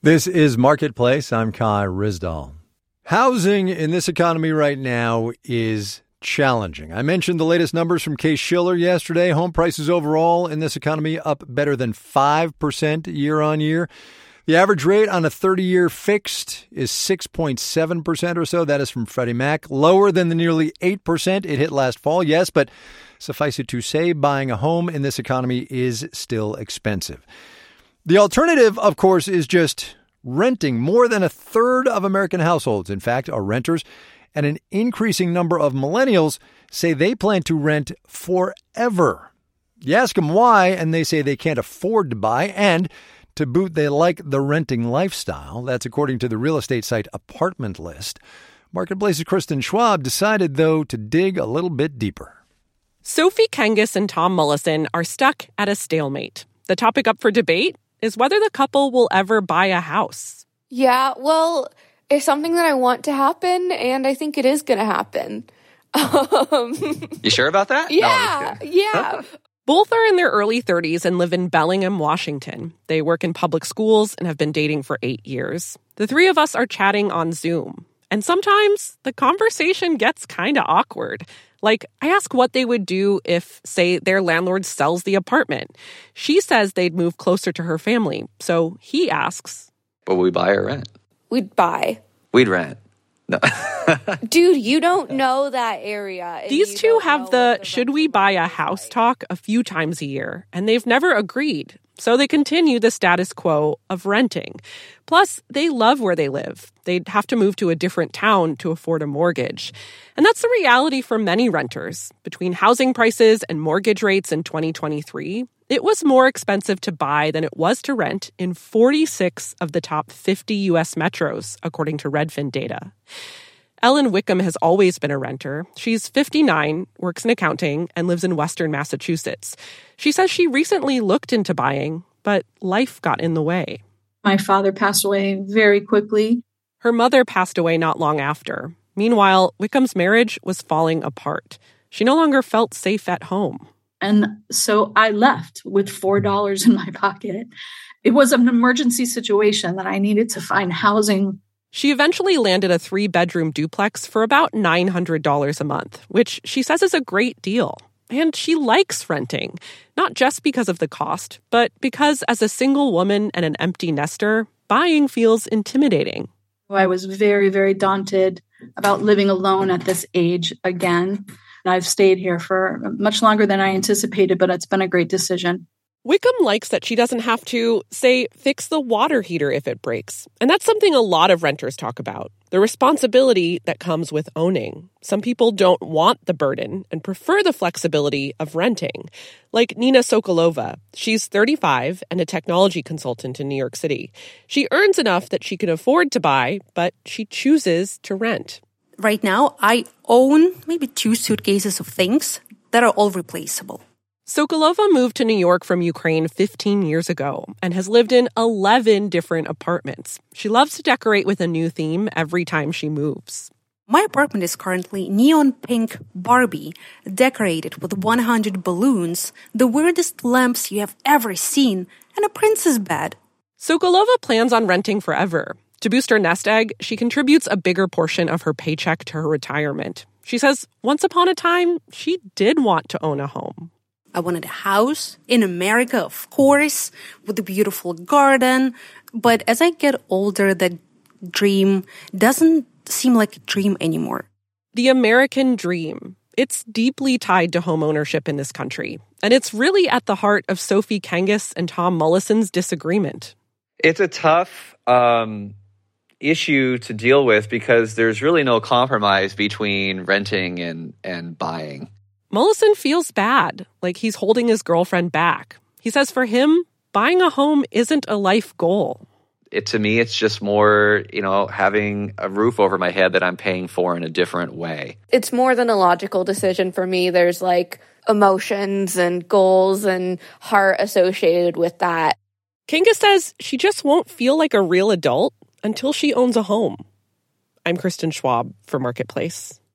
This is Marketplace. I'm Kai Ryssdal. Housing in this economy right now is challenging. I mentioned the latest numbers from Case-Shiller yesterday. Home prices overall in this economy up better than 5% year on year. The average rate on a 30-year fixed is 6.7% or so. That is from Freddie Mac. Lower than the nearly 8% it hit last fall, yes, but suffice it to say, buying a home in this economy is still expensive. The alternative, of course, is just renting. More than a third of American households, in fact, are renters, and an increasing number of millennials say they plan to rent forever. You ask them why, and they say they can't afford to buy, and to boot, they like the renting lifestyle. That's according to the real estate site Apartment List. Marketplace's Kristen Schwab decided, though, to dig a little bit deeper. Sophie Kengis and Tom Mullison are stuck at a stalemate. The topic up for debate is whether the couple will ever buy a house. Yeah, well, it's something that I want to happen, and I think it is going to happen. You sure about that? Yeah. Both are in their early 30s and live in Bellingham, Washington. They work in public schools and have been dating for 8 years. The three of us are chatting on Zoom. And sometimes the conversation gets kind of awkward. Like, I ask what they would do if, say, their landlord sells the apartment. She says they'd move closer to her family. So he asks, But would we buy or rent? We'd buy. We'd rent. No. Dude, you don't know that area. These two have the should we buy a house talk a few times a year, and they've never agreed. So they continue the status quo of renting. Plus, they love where they live. They'd have to move to a different town to afford a mortgage. And that's the reality for many renters. Between housing prices and mortgage rates in 2023, it was more expensive to buy than it was to rent in 46 of the top 50 U.S. metros, according to Redfin data. Ellen Wickham has always been a renter. She's 59, works in accounting, and lives in Western Massachusetts. She says she recently looked into buying, but life got in the way. My father passed away very quickly. Her mother passed away not long after. Meanwhile, Wickham's marriage was falling apart. She no longer felt safe at home. And so I left with $4 in my pocket. It was an emergency situation that I needed to find housing. She eventually landed a 3-bedroom duplex for about $900 a month, which she says is a great deal. And she likes renting, not just because of the cost, but because as a single woman and an empty nester, buying feels intimidating. I was very, very daunted about living alone at this age again. And I've stayed here for much longer than I anticipated, but it's been a great decision. Wickham likes that she doesn't have to, say, fix the water heater if it breaks. And that's something a lot of renters talk about, the responsibility that comes with owning. Some people don't want the burden and prefer the flexibility of renting, like Nina Sokolova. She's 35 and a technology consultant in New York City. She earns enough that she can afford to buy, but she chooses to rent. Right now, I own maybe 2 suitcases of things that are all replaceable. Sokolova moved to New York from Ukraine 15 years ago and has lived in 11 different apartments. She loves to decorate with a new theme every time she moves. My apartment is currently neon pink Barbie, decorated with 100 balloons, the weirdest lamps you have ever seen, and a princess bed. Sokolova plans on renting forever. To boost her nest egg, she contributes a bigger portion of her paycheck to her retirement. She says once upon a time, she did want to own a home. I wanted a house in America, of course, with a beautiful garden. But as I get older, that dream doesn't seem like a dream anymore. The American dream. It's deeply tied to homeownership in this country. And it's really at the heart of Sophie Kengis and Tom Mullison's disagreement. It's a tough issue to deal with because there's really no compromise between renting and buying. Mullison feels bad, like he's holding his girlfriend back. He says for him, buying a home isn't a life goal. To me, it's just more, having a roof over my head that I'm paying for in a different way. It's more than a logical decision for me. There's emotions and goals and heart associated with that. Kengis says she just won't feel like a real adult until she owns a home. I'm Kristen Schwab for Marketplace.